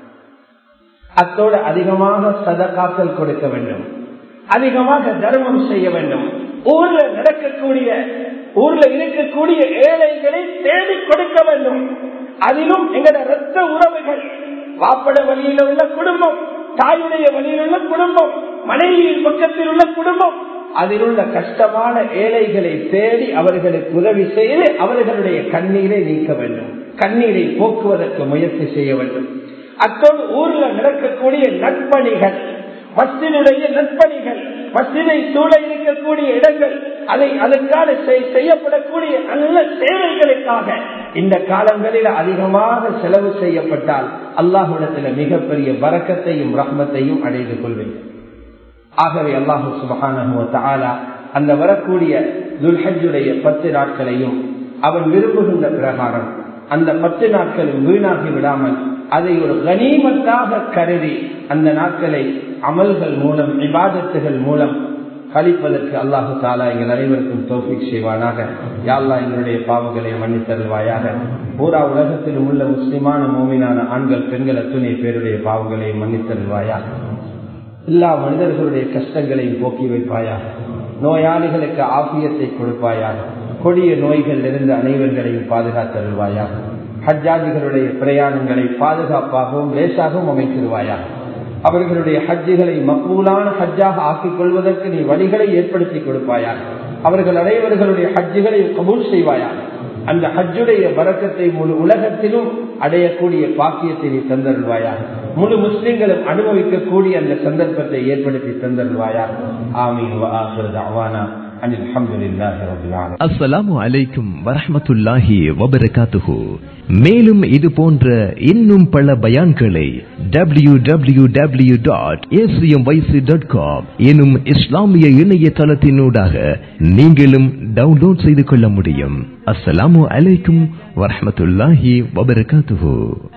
அத்தோடு அதிகமாக சதகாக்கள் கொடுக்க வேண்டும், அதிகமாக தர்மம் செய்ய வேண்டும். ஊர்ல நடக்கக்கூடிய ஊர்ல இருக்கக்கூடிய ஏழைகளை தேடி கொடுக்க வேண்டும். அதிலும் எங்களோட இரத்த உறவுகள், வாப்பட வழியில் உள்ள குடும்பம், தாயுடைய வழியில் உள்ள குடும்பம், மனைவியின் பக்கத்தில் உள்ள குடும்பம், அதில் உள்ள கஷ்டமான ஏழைகளை தேடி அவர்களுக்கு உதவி செய்து அவர்களுடைய கண்ணீரை நீக்க வேண்டும், கண்ணீரை போக்குவதற்கு முயற்சி செய்ய வேண்டும். அத்தோடு ஊர்ல நடக்கக்கூடிய நற்பணிகள், மஸ்ஜிதுடைய நற்பணிகள், மஸ்ஜிதை சூழ இருக்கக்கூடிய இடங்கள், அதை அதற்கான செய்யப்படக்கூடிய நல்ல சேவைகளுக்காக இந்த காலங்களில் அதிகமாக செலவு செய்யப்பட்டால் அல்லாஹ்விடத்தில் மிகப்பெரிய பரக்கத்தையும் ரஹ்மத்தையும் அடைந்து கொள்வேன். ஆகவே அல்லாஹ் சுப்ஹானஹு வ தஆலா அந்த வரக்கூடிய துல்ஹஜ்ஜுடைய பத்து நாட்களையும் அவன் விரும்புகின்ற பிரகாரம் அந்த பத்து நாட்கள் வீணாகி விடாமல் அதை ஒரு கனிமத்தாக கருதி அந்த நாட்களை அமல்கள் மூலம், இபாதத்துகள் மூலம் கழிப்பதற்கு அல்லாஹு தஆலா எங்கள் அனைவருக்கும் தௌஃபீக் செய்வானாக. யா அல்லாஹ் எங்களுடைய பாவங்களை மன்னித்தருள்வாயாக. பூரா உலகத்திலும் உள்ள முஸ்லிமான மூமினான ஆண்கள் பெண்கள் அத்துணை பேருடைய பாவங்களை மன்னித்தருள்வாயாக. எல்லா மனிதர்களுடைய கஷ்டங்களையும் போக்கி வைப்பாயாக. நோயாளிகளுக்கு ஆபியத்தை கொடுப்பாயாக. கொடிய நோய்கள் இருந்து அனைவர்களையும் பாதுகாத்தருள்வாயாக. ஹஜ்ஜாஜிகளுடைய பிரயாணங்களை பாதுகாப்பாகவும் லேசாகவும் அமைத்திருவாயாக. அவர்களுடைய ஹஜ்ஜுகளை மக்பூலான ஹஜ்ஜாக ஆக்கிக் கொள்வதற்கு நீ வழிகளை ஏற்படுத்தி கொடுப்பாயாக. அவர்கள் அனைவர்களுடைய ஹஜ்ஜுகளை கபூல் செய்வாயாக. அந்த ஹஜ்ஜுடைய பரக்கத்தை முழு உலகத்திலும் அடையக்கூடிய பாக்கியத்தை நீ தந்தருள்வாயாக. முழு முஸ்லிம்களும் அனுபவிக்கக்கூடிய அந்த சந்தர்ப்பத்தை ஏற்படுத்தி தந்தருள்வாயாக. ஆமீன் வ ஆகிரு தஅவானா அனில் ஹம்துலில்லாஹி ரப்பில் ஆலமீன். அஸ்ஸலாமு அலைக்கும் வரஹ்மத்துல்லாஹி வபரகாத்துஹு. மேலும் இது போன்ற இன்னும் பல பயான்களை W W W dot A C M Y C dot com எனும் இஸ்லாமிய இணையதளத்தினூடாக நீங்களும் டவுன்லோட் செய்து கொள்ள முடியும். அஸ்ஸலாமு அலைக்கும் வரஹ்மத்துல்லாஹி வபரகாத்துஹு.